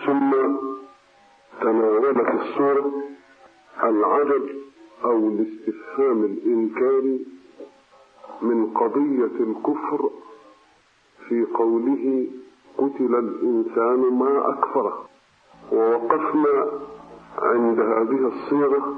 ثم تناولت السورة العجب أو الاستفهام الإنكاري من قضية الكفر في قوله قتل الإنسان ما أكفره. ووقفنا عند هذه الصيغة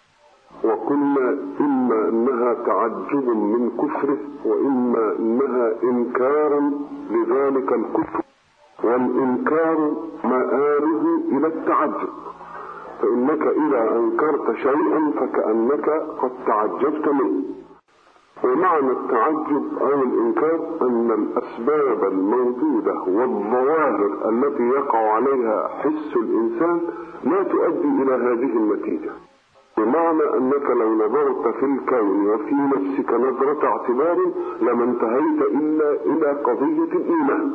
وقلنا إما أنها تعجب من كفره وإما أنها إنكار لذلك الكفر، والإنكار مآله إلى التعجب، فإنك إذا أنكرت شيئا فكأنك قد تعجبت منه. ومعنى التعجب أو الإنكار أن الأسباب الموجودة والظواهر التي يقع عليها حس الإنسان لا تؤدي إلى هذه النتيجة، بمعنى أنك لو نظرت في الكون وفي نفسك نظرة اعتبار لما انتهيت إلا إلى قضية الإيمان.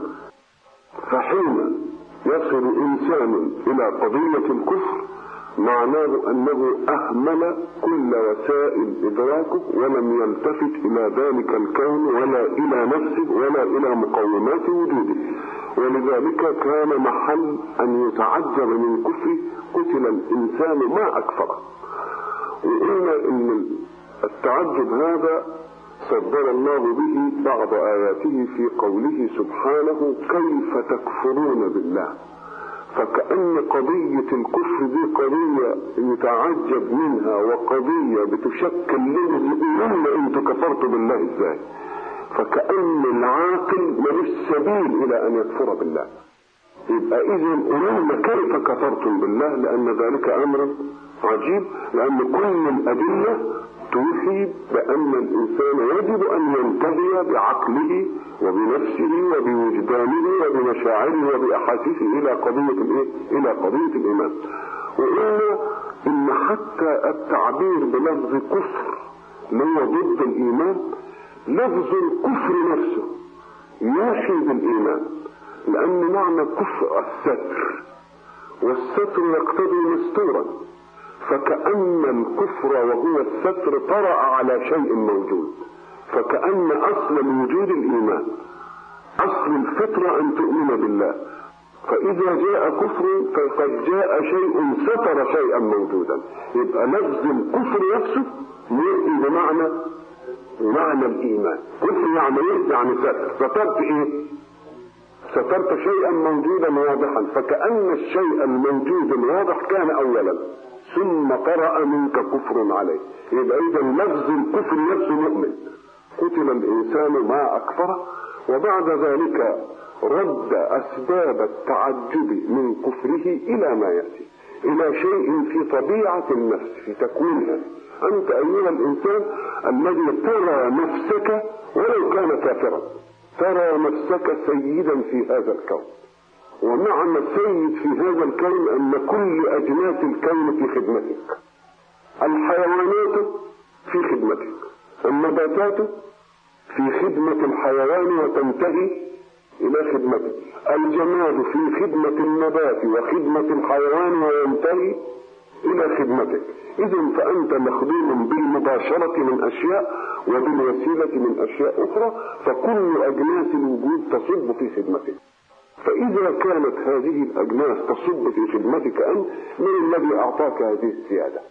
فحين يصل إنسان إلى قضية الكفر معناه أنه أهمل كل وسائل إدراكه ولم يلتفت إلى ذلك الكون ولا إلى نفسه ولا إلى مقومات وجوده، ولذلك كان محل أن يتعجب من كفره قتل الإنسان ما أكفره. وقلنا إن التعجب هذا صدر الله به بعض آياته في قوله سبحانه كيف تكفرون بالله، فكأن قضية الكفر دي قضية يتعجب منها وقضية بتشكل لهم انتوا كفرتوا بالله ازاي، فكأن العاقل ملوش سبيل الى ان يكفر بالله. يبقى اذن قلنا كيف كفرتم بالله، لان ذلك امر عجيب، لان كل الادلة توحي بأن الإنسان يجب أن ينتهي بعقله وبنفسه وبوجدانه وبمشاعره وبأحاسيسه إلى قضية الإيمان. وقلنا إن حتى التعبير بلفظ كفر اللي هو ضد الإيمان، لفظ الكفر نفسه يوحي بالإيمان، لأن معنى كفر الستر، والستر يقتضي مستورا، فكأن الكفر وهو الستر طرأ على شيء موجود، فكأن أصل وجود الإيمان أصل الفطرة أن تؤمن بالله، فإذا جاء كفر فقد جاء شيء ستر شيئا موجودا. يبقى لفظ الكفر نفسه يأتي بمعنى الإيمان. كفر يعني سترت إيه؟ سترت شيئا موجودا واضحا، فكأن الشيء الموجود الواضح كان أولا ثم طرأ منك كفر عليه. يبقى إذا لفظ الكفر نفسه مؤمن. قتل الإنسان ما أكفره. وبعد ذلك رد أسباب التعجب من كفره إلى ما يأتي، إلى شيء في طبيعة النفس في تكوينها. أنت أيها الإنسان الذي ترى نفسك ولو كان كافرا، ترى نفسك سيدا في هذا الكون، ومعنى السيد في هذا الكون أن كل أجناس الكون في خدمتك، الحيوانات في خدمتك، النباتات في خدمة الحيوان وتنتهي إلى خدمته، الجماد في خدمة النبات وخدمة الحيوان وينتهي إلى خدمتك. إذن فأنت مخدوم بالمباشرة من أشياء وبالوسيلة من أشياء أخرى، فكل أجناس الوجود تصب في خدمتك. فإذا كانت هذه الأجناس تصب في خدمتك أنت، من الذي أعطاك هذه السيادة؟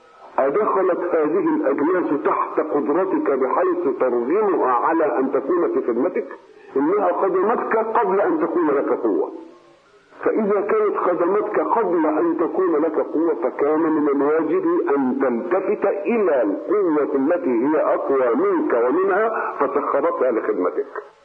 أدخلت هذه الأجناس تحت قدرتك بحيث ترغمها على أن تكون في خدمتك؟ إنها خدمتك قبل أن تكون لك قوة. فإذا كانت خدمتك قبل أن تكون لك قوة، فكان من الواجب أن تلتفت إلى القوة التي هي أقوى منك ومنها فسخرتها لخدمتك.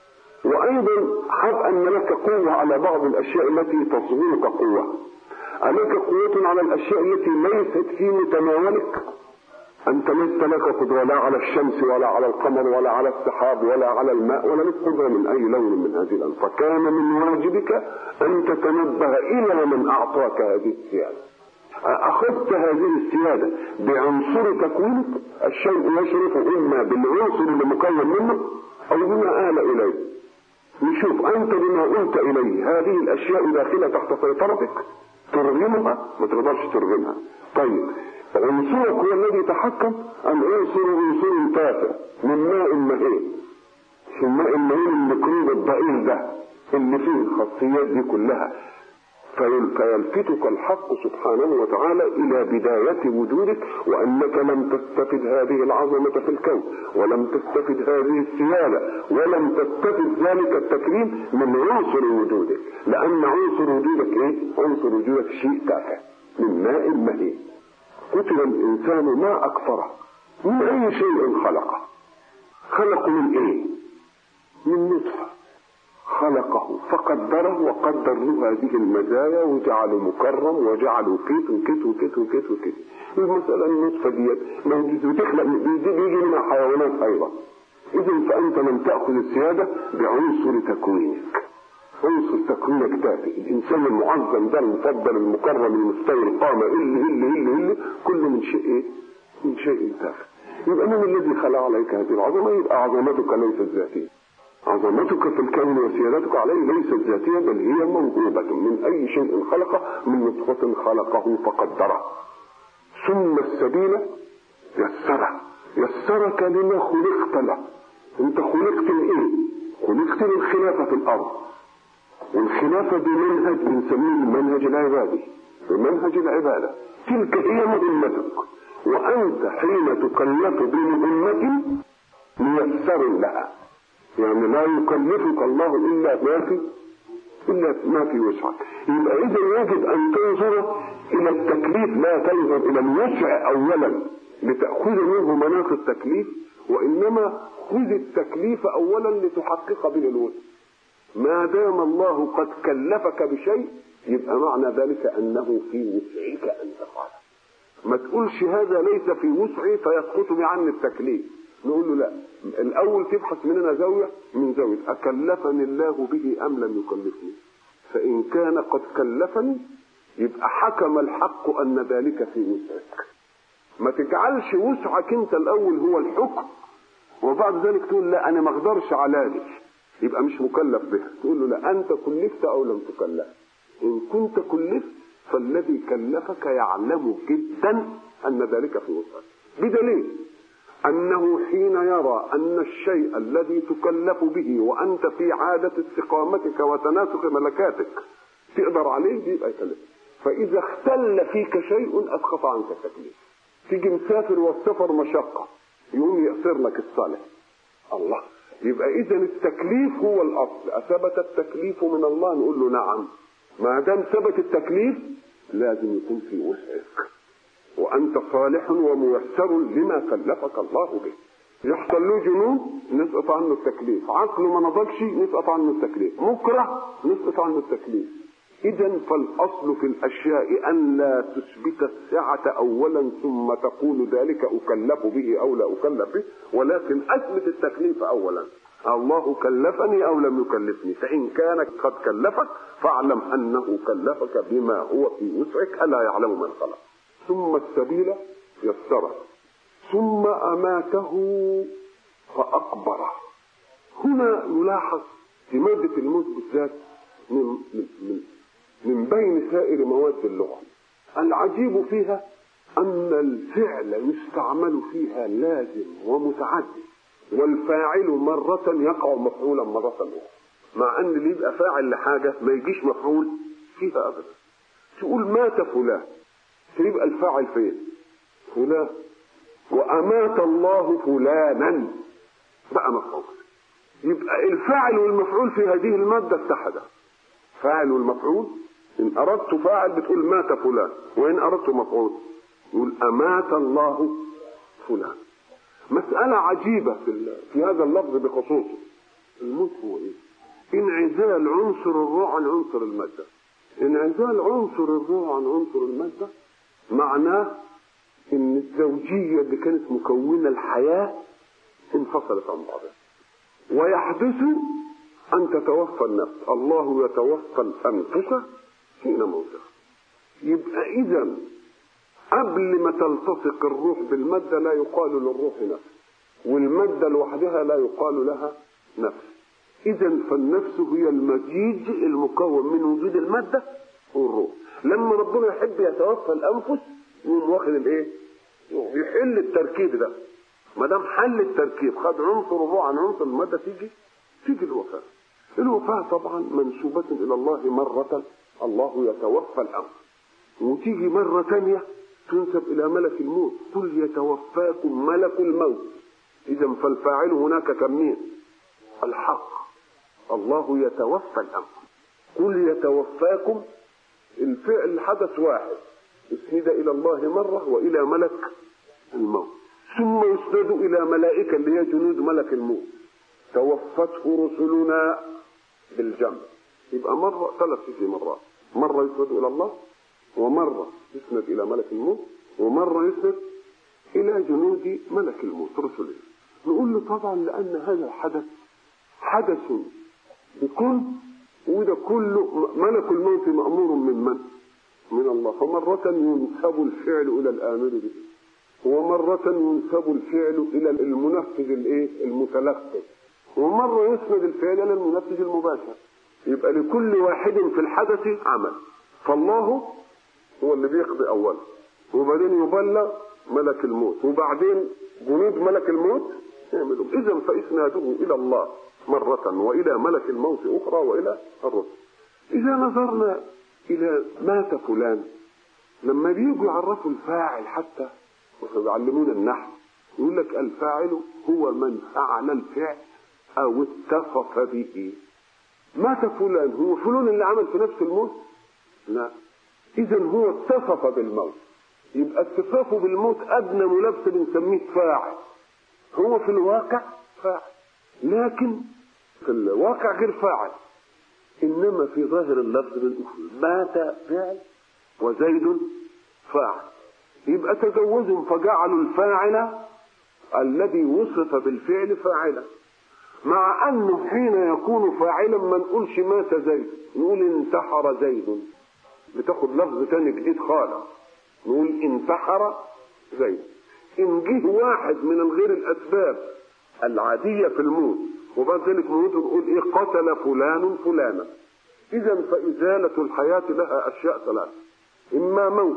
وأيضا حب أن لك قوة على بعض الأشياء التي تصغرك قوة. ألك قوة على الأشياء التي ليست في متناولك؟ أنت ليس لك قدرة لا على الشمس ولا على القمر ولا على السحاب ولا على الماء ولا لك قدرة من أي لون من هذه الألوان، فكان من واجبك أن تتنبه إلى من أعطاك هذه السيادة. أخذت هذه السيادة بعنصر تكوينك، الشيء يشرف إما بالعنصر اللي مكون منه أو بما آل إليه. نشوف أنت بما قلت إليه هذه الأشياء داخلة تحت سيطرتك، ترغمها ما تقدرش ترغمها. طيب عنصرك هو الذي يتحكم أم عنصر تافه من ماء مهين؟ الماء المهين الميكروب الضئيل ده اللي فيه الخاصيات دي كلها فيلفتك الحق سبحانه وتعالى إلى بداية وجودك، وأنك لم تستفد هذه العظمة في الكون، ولم تستفد هذه السيادة، ولم تستفد ذلك التكريم من عنصر وجودك، لأن عنصر وجودك إيه؟ عنصر وجودك شيء تافه من ماء مهين. قتل الإنسان ما أكفره، من أي شيء خلقه من إيه؟ من نطفة خلقه فقدره وقدر له هذه المزايا وجعله مكرم وجعله كيت وكيت وكيت وكيت وكيت. المسألة النطفة ديت بتخلق بيجي منها حيوانات أيضا. إذن فأنت لم تأخذ السيادة بعنصر تكوينك، عنصر تكوينك تافه. الإنسان المعظم ده المفضل المكرم المستوي القامة اللي كل من شيء إيه؟ من شيء تافه. يبقى من الذي خلق عليك هذه العظمة؟ يبقى عظمتك ليست ذاتية. عظمتك في الكون وسيادتك عليه ليست ذاتية، بل هي موهوبة من أي شيء خلقه، من نطفة خلقه فقدره. ثم السبيل يسرك لما خلقت له. انت خلقت لإيه؟ خلقت للخلافة في الأرض، والخلافة بمنهج بنسميه المنهج العبادي، بمنهج العبادة. تلك هي مهمتك، وأنت حين تكلف بمهمة ميسر لها، يعني لا يكلفك الله إلا ما في وسعك. يبقى إذا يجب أن تنظر إلى التكليف، لا تنظر إلى الوسع أولا لتأخذ منه مناط التكليف، وإنما خذ التكليف أولا لتحقق به الوسع. ما دام الله قد كلفك بشيء يبقى معنى ذلك أنه في وسعك أن تفعله. ما تقولش هذا ليس في وسعي فيسقط عني التكليف، نقول له لا، الأول تبحث مننا زاوية من زاوية أكلفني الله به أم لم يكلفني. فإن كان قد كلفني يبقى حكم الحق أن ذلك في وسعك. ما تجعلش وسعك أنت الأول هو الحكم وبعد ذلك تقول لا أنا ما أقدرش على ذلك، يبقى مش مكلف بها. تقول له لا، أنت كلفت أو لم تكلف. إن كنت كلفت فالذي كلفك يعلم جدا أن ذلك في وسعك، بدليل أنه حين يرى أن الشيء الذي تكلف به وأنت في عادة استقامتك وتناسق ملكاتك تقدر عليه يبقى يكلفك. فإذا اختل فيك شيء أسقط عنك التكليف. تيجي مسافر والسفر مشقة يقوم يقصر لك الصالح. الله، يبقى إذا التكليف هو الأصل. أثبت التكليف من الله نقول له نعم. ما دام ثبت التكليف لازم يكون في وسعك، وأنت صالح وميسر لما كلفك الله به. يحصل له جنون نسقط عنه التكليف، عقله ما نضجش نسقط عنه التكليف، مكره نسقط عنه التكليف. إذن فالأصل في الأشياء أن لا تثبت السعة أولا ثم تقول ذلك أكلف به أو لا أكلف به، ولكن أثبت التكليف أولا. الله كلفني أو لم يكلفني، فإن كان قد كلفك فاعلم أنه كلفك بما هو في وسعك، ألا يعلم من خلق. ثم السبيل يسره ثم أماته فأقبره. هنا نلاحظ في مادة الموت بالذات من بين سائر مواد اللغة العجيب فيها أن الفعل يستعمل فيها لازم ومتعدي، والفاعل مرة يقع مفعولا مرة أخرى، مع أن اللي يبقى فاعل لحاجة ما يجيش مفعول فيها أبدا. تقول مات فلان فيبقى الفاعل فين؟ فلان. وأمات الله فلانا بقى مفعول، يبقى الفاعل والمفعول في هذه المادة اتحدا. فاعل والمفعول، إن أردت فاعل بتقول مات فلان، وإن أردت مفعول يقول أمات الله فلان. مسألة عجيبة في هذا اللفظ بخصوصه. الموت هو إيه؟ انعزال عنصر الروح عن عنصر المادة. انعزال عنصر الروح عن عنصر المادة معناه إن الزوجية اللي كانت مكونة الحياة انفصلت عن بعضها، ويحدث أن تتوفى النفس. الله يتوفى الأنفس حين موتها. يبقى إذا قبل ما تلتصق الروح بالمادة لا يقال للروح نفس، والمادة لوحدها لا يقال لها نفس. إذا فالنفس هي المزيج المكون من وجود المادة والروح. لما ربنا يحب يتوفى الأنفس يقوم واخد الإيه؟ يحل التركيب ده. ما دام حل التركيب خد عنصر الروح عن عنصر المادة تيجي الوفاة. الوفاة طبعا منسوبة إلى الله مرة الله يتوفى الأنفس. وتيجي مرة ثانية تنسب إلى ملك الموت، قل يتوفاكم ملك الموت. إذا فالفاعل هناك كمين الحق، الله يتوفى الأنفس. قل يتوفاكم، الفعل حدث واحد اسند إلى الله مرة وإلى ملك الموت، ثم يسند إلى ملائكة اللي هي جنود ملك الموت، توفته رسلنا بالجمع. يبقى مرة 3 مرات، مرة يسند إلى الله، ومرة يسند إلى ملك الموت، ومرة يسند إلى جنود ملك الموت رسله. نقول له طبعا لأن هذا الحدث حدث بكل، وده كله ملك الموت مأمور من الله. فمرة ينسب الفعل إلى الآمر به، ومرة ينسب الفعل إلى المنفذ المتلقي، ومرة يسند الفعل إلى المنفذ المباشر. يبقى لكل واحد في الحدث عمل. فالله هو اللي بيقضي أولا، وبعدين يبلغ ملك الموت، وبعدين جنود ملك الموت يعملوا. إذا فإسناده إلى الله مرة، وإلى ملك الموت أخرى، وإلى الرسل. إذا نظرنا إلى مات فلان، لما بيجوا يعرفوا الفاعل حتى ويعلمون النحو يقول لك الفاعل هو من فعل الفعل أو اتصف به. مات فلان، هو فلان اللي عمل في نفس الموت؟ لا، إذا هو اتصف بالموت. يبقى اتصافه بالموت أدنى ملابسة بنسميه فاعل. هو في الواقع فاعل، لكن في الواقع غير فاعل. إنما في ظاهر اللفظ بالأخرى مات فعل وزيد فاعل. يبقى تجوزهم فجعلوا الفاعل الذي وصف بالفعل فاعلا، مع أنه حين يكون فاعلا ما نقولش مات زيد، نقول انتحر زيد. بتاخد لفظ تاني جديد خالص، نقول انتحر زيد. إن جه واحد من الغير الأسباب العادية في الموت وبعد ذلك موت نقول قتل فلان فلانا. إذا فإزالة الحياة لها أشياء 3، إما موت،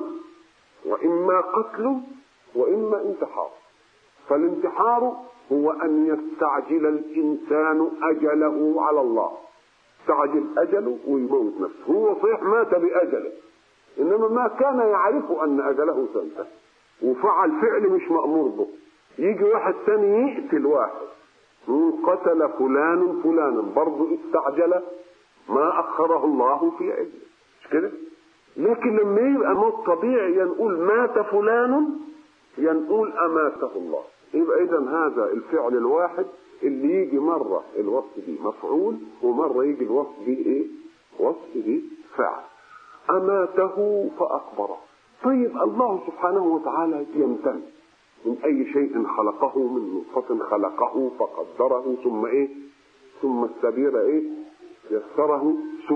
وإما قتل، وإما انتحار. فالانتحار هو أن يستعجل الإنسان أجله على الله، يستعجل أجله ويموت نفسه. هو صحيح مات بأجله، إنما ما كان يعرف أن أجله سينتهي، وفعل فعل مش مأمور به. يجي واحد ثاني يقتل واحد، قتل فلان فلانا، برضه استعجل ما أخره الله في أجله، مش كده؟ لكن لما يبقى موت طبيعي ينقول مات فلان، ينقول أماته الله. يبقى إذا هذا الفعل الواحد اللي يجي مرة الوصف به مفعول، ومرة يجي الوصف به وصف به فعل. أماته فأقبره. طيب الله سبحانه وتعالى يمتن من أي شيء خلقه، من نطفة خلقه فقدره، ثم السبيل يسره،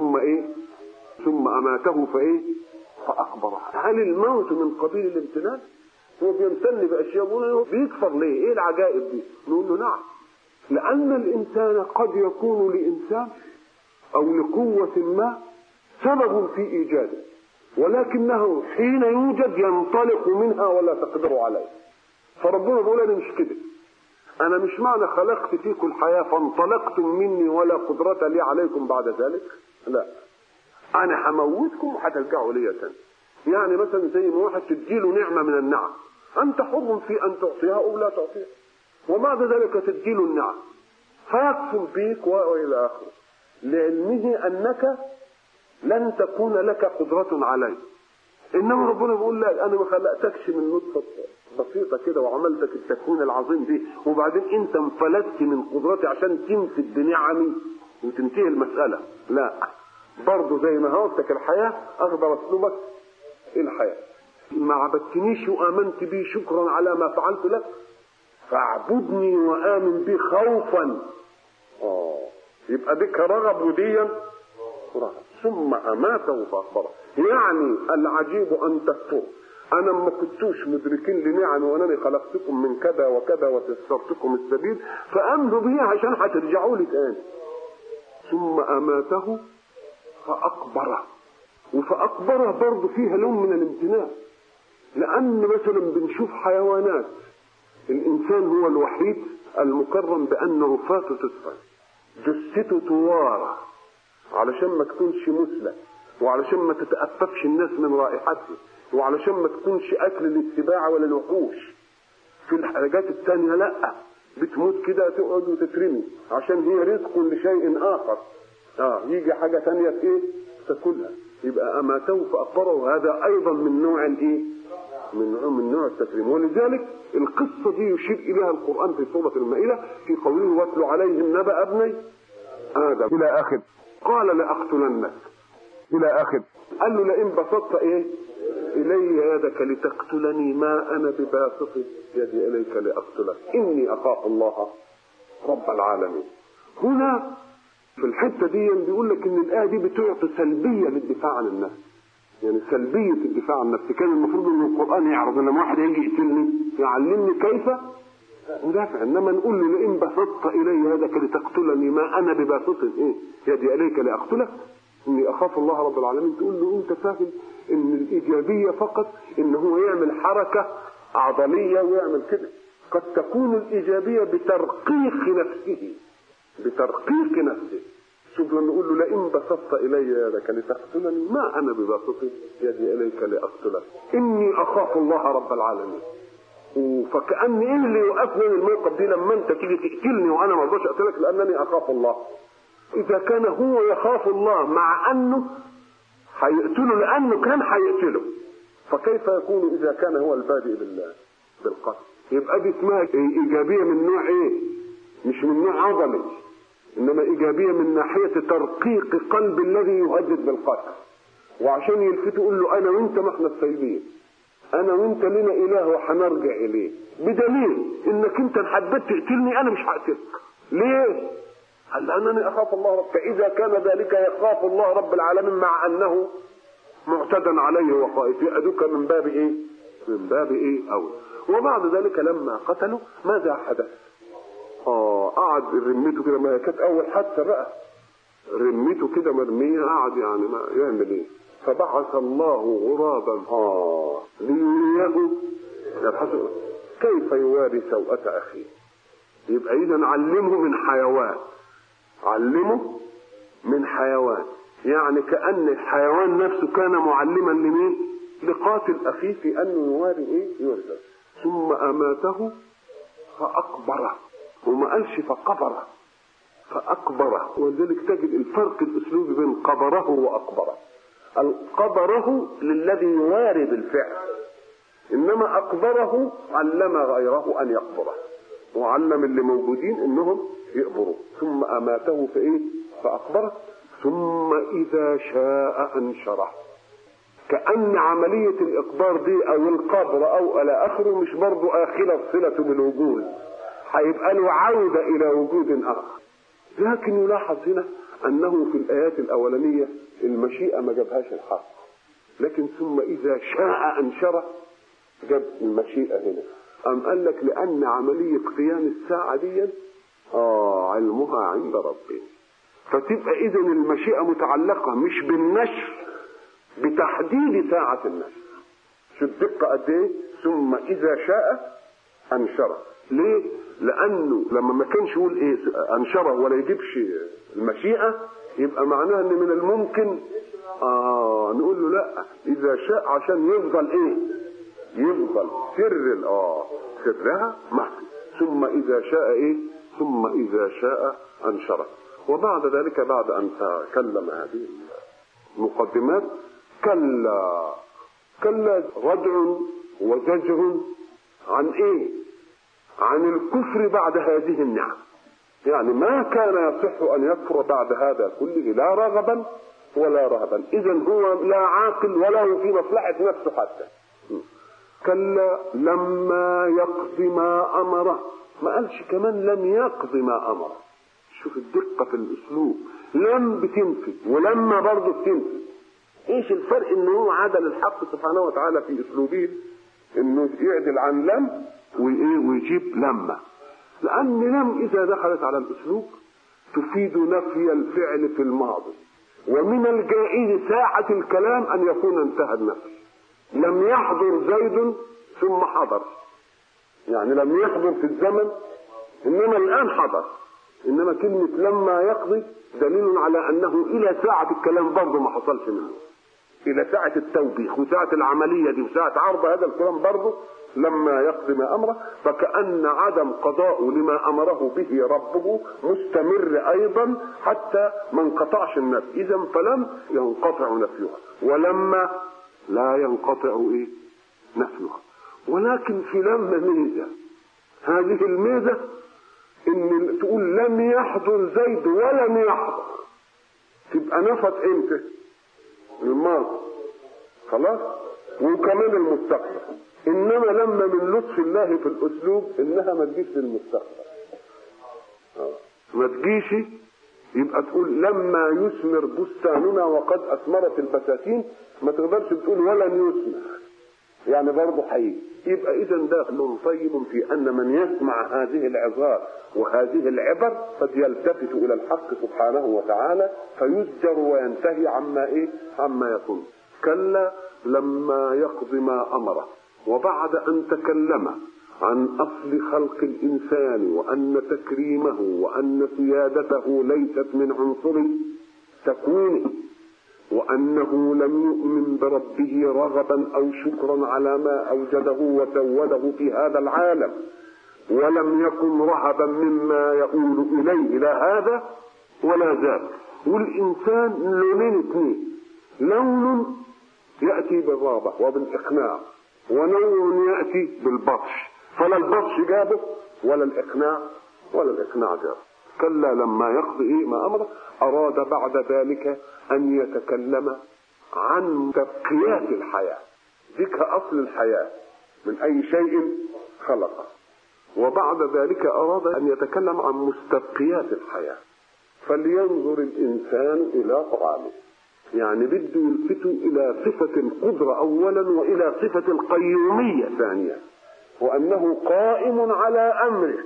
ثم أماته فأقبره. هل الموت من قبيل الامتنان؟ هو بيمتن بأشياء، بيكفر ليه؟ ايه العجائب دي؟ نقول له نعم، لأن الإنسان قد يكون لإنسان أو لقوة ما سبب في إيجاده، ولكنه حين يوجد ينطلق منها ولا تقدر عليه. فربنا بيقول أنا مش كده، أنا مش معنى خلقت فيكم الحياة فانطلقتم مني ولا قدرة لي عليكم بعد ذلك، لا، أنا هموتكم وهترجعوا لي تاني. يعني مثلا زي ما واحد تديله نعمة من النعم، أنت حر في أن تعطيها أو لا تعطيها، وبعد ذلك تديله النعم فيكفر بيك وإلى آخره، لعلمه أنك لن تكون لك قدرة عليه. إنما ربنا بيقول لا، أنا ما خلقتكش من نطفة بسيطة كده وعملتك التكوين العظيم دي، وبعدين أنت انفلتت من قدرتي عشان تمسك بنعمي وتنتهي المسألة. لا، برضه زي ما هوتك الحياة أقدر أسلبك الحياة. ما عبدتنيش وآمنت بي شكرا على ما فعلت لك، فاعبدني وآمن بي خوفا. يبقى بك رغب وديا رغب. ثم أماته فأخبره. يعني العجيب أن تكفر، أنا ما كنتوش مدركين لنعم وأنني خلقتكم من كذا وكذا وتسرتكم السبيل، فأمنوا بي عشان هترجعوا لي تاني. ثم أماته فأقبره. وفأقبره برضه فيها لون من الامتنان، لأن مثلا بنشوف حيوانات، الإنسان هو الوحيد المكرم بأن رفاته تدفن، جثته توارى علشان ما تكونش مثلى، وعلشان ما تتأففش الناس من رائحته، وعلشان ما تكونش أكل للسباع ولا الوحوش. في الحاجات التانية لأ، بتموت كده تقعد وتترمي عشان هي رزق لشيء آخر. يجي حاجة تانية ايه تاكلها، يبقى أماته فأقبره. هذا أيضا من نوع الايه، من نوع التكريم. ولذلك القصة دي يشير إليها القرآن في سورة المائدة في قوله واتل عليهم نبأ ابني آدم إلى آخر. قال لأقتلنك إلى آخر. قال له لئن بسطت ايه إلي يدك لتقتلني ما أنا بباسط يدي إليك لأقتلك إني أخاف الله رب العالمين. هنا في الحتة دي بيقول لك إن الآية دي بتعطي سلبية للدفاع عن النفس، يعني سلبية الدفاع عن النفس. كان المفروض إن القرآن يعرض لما واحد يجي يقتلني يعلمني كيف ندافع، إنما نقول له لئن بسطت إلي يدك لتقتلني ما أنا بباسط يدي إليك لأقتلك إني أخاف الله رب العالمين. تقول له أنت فاهم إن الإيجابية فقط إن هو يعمل حركة عضلية ويعمل كده. قد تكون الإيجابية بترقيق نفسه، بترقيق نفسه. شوف لما نقول له لئن بسطت إلي يدك لتقتلني ما أنا بباسط يدي إليك لأقتلك إني أخاف الله رب العالمين. فكأن إيه اللي يوقفني من الموقف دي لما أنت تيجي تقتلني وأنا ما أرضاش أقتلك لأنني أخاف الله. إذا كان هو يخاف الله مع أنه هيقتله لأنه كان هيقتله، فكيف يكون إذا كان هو البادئ بالقتل؟ يبقى دي اسمها إيجابية من نوع إيه؟ مش من نوع عضلي، إنما إيجابية من ناحية ترقيق قلب الذي يهدد بالقتل. وعشان يلفتوا يقول له أنا وأنت ما احنا السيدين، أنا وأنت لنا إله وحنرجع إليه، بدليل إنك أنت حبيت تقتلني أنا مش هقتلك. ليه؟ قال لأنني أخاف الله رب. فإذا كان ذلك يخاف الله رب العالمين مع أنه معتدى عليه وخائف، يأدوك من باب إيه؟ من باب إيه أول. وبعد ذلك لما قتلوا ماذا حدث؟ قعد رميته كده، ما كانت أول حادثة بقى، رميته كده مرمية، قعد يعني ما يعمل إيه؟ فبعث الله غرابا ليريه كيف يواري سوءة أخيه. يبقى إذا علمه من حيوان، علمه من حيوان، يعني كأن الحيوان نفسه كان معلما لمين؟ لقاتل أخيه في أنه يواري إيه؟ يواري. ثم أماته فأقبره، وما قالش فقبره، فأقبره. ولذلك تجد الفرق الأسلوبي بين قبره وأقبره. القبره للذي يواري بالفعل، إنما أقبره علم غيره أن يقبره، وعلم اللي موجودين إنهم يقبروا. ثم أماته في إيه؟ فأقبره. ثم إذا شاء أنشره. كأن عملية الإقبار دي أو القبر أو إلى آخره مش برضو آخرة الصلة بالوجود، هيبقى له عودة إلى وجود آخر. لكن يلاحظ هنا أنه في الآيات الأولانية المشيئة ما جابهاش الحق، لكن ثم إذا شاء أنشره جاب المشيئة هنا. أم قال لك لأن عملية قيام الساعة دي علمها عند ربه، فتبقى إذن المشيئة متعلقة مش بالنشر، بتحديد ساعة النشر. شو الدقة قد إيه؟ ثم إذا شاء أنشره. ليه؟ لأنه لما ما كانش يقول إيه أنشره ولا يجيبش المشيئة، يبقى معناها إن من الممكن نقول له لا إذا شاء عشان يفضل إيه؟ يفضل سرها محي. ثم إذا شاء إيه؟ ثم إذا شاء أنشره. وبعد ذلك بعد أن تكلم هذه المقدمات كلا ردع وزجر عن إيه؟ عن الكفر بعد هذه النعم. يعني ما كان يصح أن يكفر بعد هذا كله لا رغبا ولا رهبا. إذن هو لا عاقل ولا هو في مصلحة نفسه حتى. كلا لما يقضي ما أمره، ما قالش كمان لم يقضي ما أمره. شوف الدقة في الأسلوب، لم بتنفي ولما برضه بتنفي. ايش الفرق؟ انه هو عدل الحق سبحانه وتعالى في اسلوبه، انه يعدل عن لم ويجيب لما. لان لم اذا دخلت على الاسلوب تفيد نفي الفعل في الماضي، ومن الجائز ساعة الكلام ان يكون انتهى النفي. لم يحضر زيد ثم حضر، يعني لم يحضر في الزمن انما الان حضر. انما كلمة لما يقضي دليل على انه الى ساعة الكلام برضه ما حصلش منه. الى ساعة التوبيخ وساعة العملية دي وساعة عرض هذا الكلام برضه لما يقضي ما امره، فكأن عدم قضاء لما امره به ربه مستمر ايضا حتى ما انقطعش النفي. اذا فلم ينقطع نفيها، ولما لا ينقطع نفيها. ولكن في لما ميزة، هذه الميزة ان تقول لم يحضر زيد ولم يحضر، تبقى نفت امتى؟ الماضي خلاص، وكمان المستقبل. انما لما من لطف الله في الاسلوب انها ما تجيش للمستقبل، ما تجيش. يبقى تقول لما يثمر بستاننا وقد اثمرت البساتين، ما تقدرش تقول ولن يثمر، يعني برضه هيجي. يبقى اذا ده طيب في ان من يسمع هذه العظات وهذه العبر قد يلتفت الى الحق سبحانه وتعالى فيزجر وينتهي عما يكون. كلا لما يقضي ما امره. وبعد ان تكلم عن اصل خلق الانسان وان تكريمه وان سيادته ليست من عنصر تكوينه، وأنه لم يؤمن بربه رغبا أو شكرا على ما أوجده وسوده في هذا العالم، ولم يكن رهبا مما يؤول إليه لا هذا ولا ذاك. والإنسان لونين اثنين، لون يأتي بالرغبة وبالإقناع، ولون يأتي بالبطش، فلا البطش جابه ولا الإقناع جابه. كلا لما يقضي ما أمره. أراد بعد ذلك أن يتكلم عن تبقيات الحياة، ذيك أصل الحياة من أي شيء خلقه. وبعد ذلك أراد أن يتكلم عن مستبقيات الحياة. فلينظر الإنسان إلى طعامه، يعني بده يلفته إلى صفة القدرة أولا وإلى صفة القيومية ثانيا، وأنه قائم على أمرك،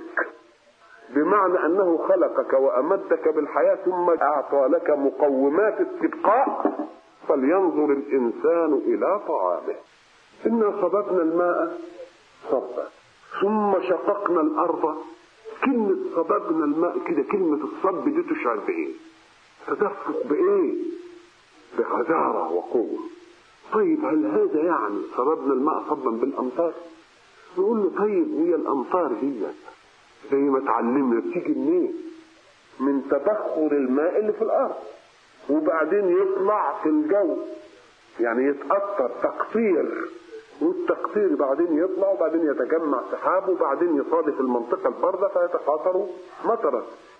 بمعنى أنه خلقك وأمدك بالحياة ثم أعطى لك مقومات استبقاء. فلينظر الإنسان إلى طعامه. إنا صببنا الماء صبا ثم شققنا الأرض. كلمة صببنا الماء كده، كلمة الصب دي تشعر بإيه؟ تدفق بإيه؟ بغزارة وقوة. طيب هل هذا يعني صببنا الماء صبا بالأمطار؟ نقول له طيب هي الأمطار دي زي ما تعلمنا بتيجي منين؟ من تبخر الماء اللي في الارض وبعدين يطلع في الجو، يعني يتأثر تقطير، والتقطير بعدين يطلع وبعدين يتجمع سحاب وبعدين يصادف المنطقة الباردة فيتقاطر مطرا.